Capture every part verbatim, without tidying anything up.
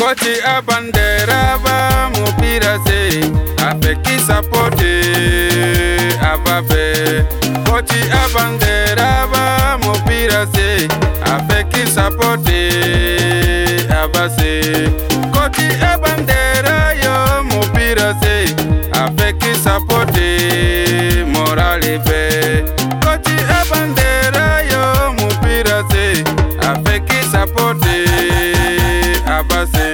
Koti a bandera ba mupira se afeki sapote ababe. Koti a bandera ba mupira se afeki sapote abase. Koti a bandera yo mupira se afeki sapote morale be. Koti a bandera yo mupira se afeki sapote abase.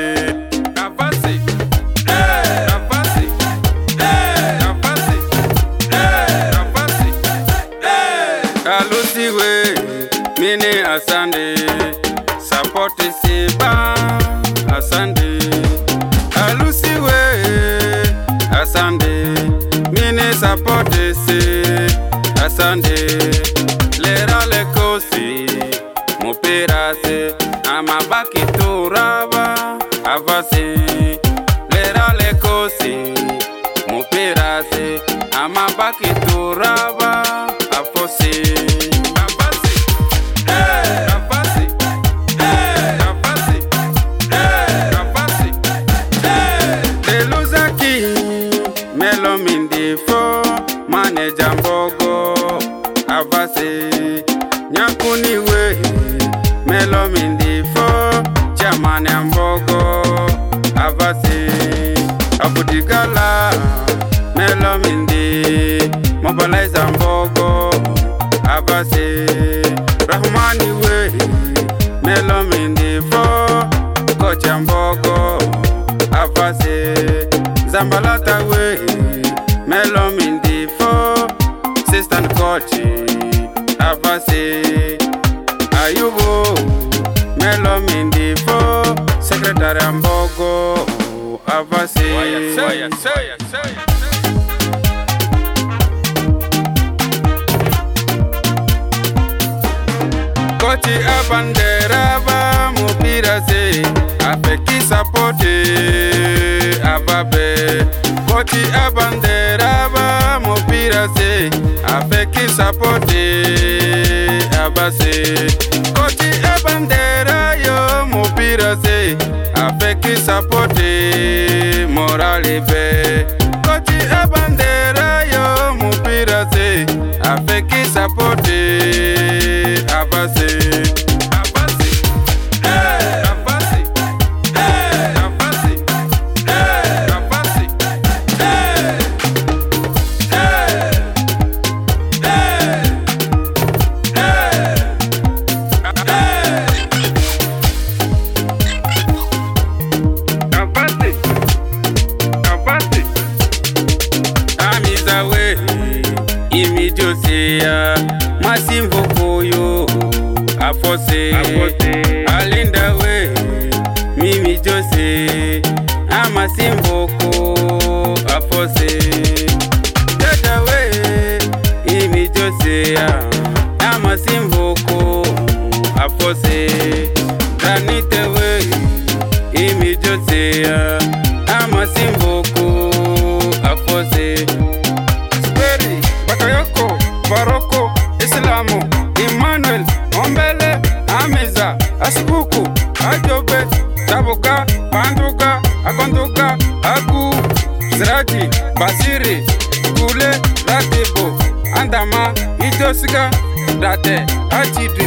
Mini asande, support siba asande. Alusi we asande, mini support si asande. Lera le kosi, mupira se, amabaki turaba avasi. Lera le kosi, mupira se, amabaki turaba afosi. Melo mindifo manager mbogo avase nyakuni we. Melo mindifo chairman mbogo avase abudigala. Melo mindi mobilize mbogo avase Rahmani we. Melo mindifo coach mbogo avase Zambalata we. Melo mindifo assistant coach avase Ayubo. Melo mindifo secretary mbogo avase. Koti a bandera ba mupira se afeki sapote ababe. Koti a bandera ba mupira se afeki sapote abase. Koti a bandera yo mupira se afeki sapote morale be. Koti a bandera yo mupira se afeki sapote abase. Imi Josia Masimvo koyo afose Alinda we Mimi Jose Amasimvo ko afose Dada we Imi Josia Amasimvo ko afose Granite we Imi Josia Amasimvo ko afose Baroko, Islamu, Emmanuel, Ombele, Amiza, Asibuku, Ajobe, Tabuka, Panduka, Akonduka, Aku, Zraji, Basiri, Kule, Ratibo, Andama, Ijosiga, Date, Achidi.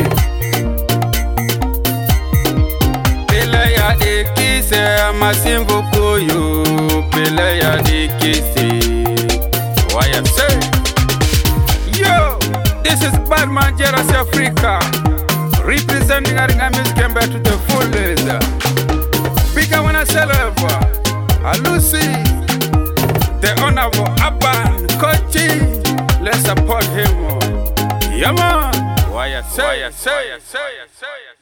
Pele ya de kise, Amasimbo koyo, Pele ya de kise. Why I say? Yo, this is Badman Jeras Africa, representing Aringa Music Camber to the fullest. Bigger when I celebrate, Alusi, the honorable Aban Kochi. Let's support him. Yeah, man. Why I say, why I say, why I say, why I say.